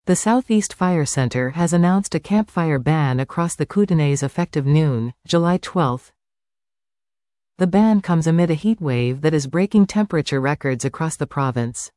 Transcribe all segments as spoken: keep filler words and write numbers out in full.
The Southeast Fire Center has announced a campfire ban across the Kootenays effective noon, July twelfth. The ban comes amid a heat wave that is breaking temperature records across the province.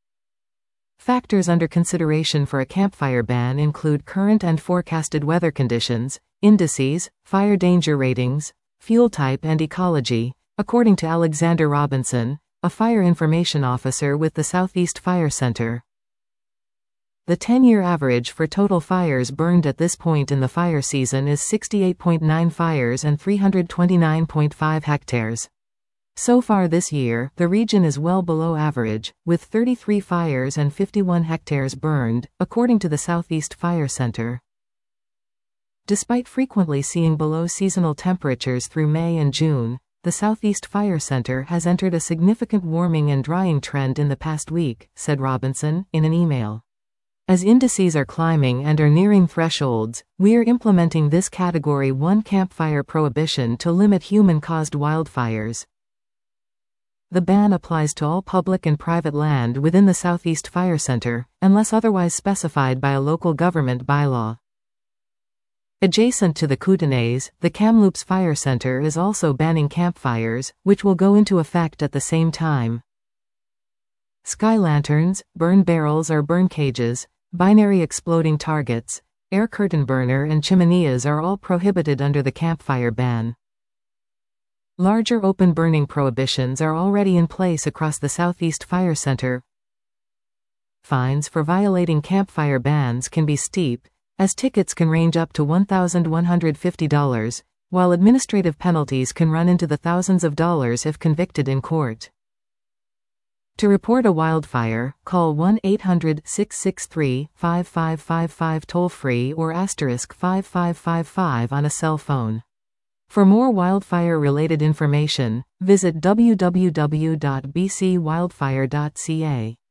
Factors under consideration for a campfire ban include current and forecasted weather conditions, indices, fire danger ratings, fuel type and ecology, according to Alexander Robinson, a fire information officer with the Southeast Fire Center. The ten-year average for total fires burned at this point in the fire season is sixty-eight point nine fires and three hundred twenty-nine point five hectares. So far this year, the region is well below average, with thirty-three fires and fifty-one hectares burned, according to the Southeast Fire Center. Despite frequently seeing below seasonal temperatures through May and June, the Southeast Fire Center has entered a significant warming and drying trend in the past week, said Robinson, in an email. As indices are climbing and are nearing thresholds, we're implementing this Category one campfire prohibition to limit human-caused wildfires. The ban applies to all public and private land within the Southeast Fire Center, unless otherwise specified by a local government bylaw. Adjacent to the Kootenays, the Kamloops Fire Center is also banning campfires, which will go into effect at the same time. Sky lanterns, burn barrels or burn cages, binary exploding targets, air curtain burner and chimeneas are all prohibited under the campfire ban. Larger open burning prohibitions are already in place across the Southeast Fire Center. Fines for violating campfire bans can be steep, as tickets can range up to one thousand one hundred fifty dollars, while administrative penalties can run into the thousands of dollars if convicted in court. To report a wildfire, call one eight hundred, six six three, five five five five toll-free or asterisk five five five five on a cell phone. For more wildfire-related information, visit w w w dot b c wildfire dot c a.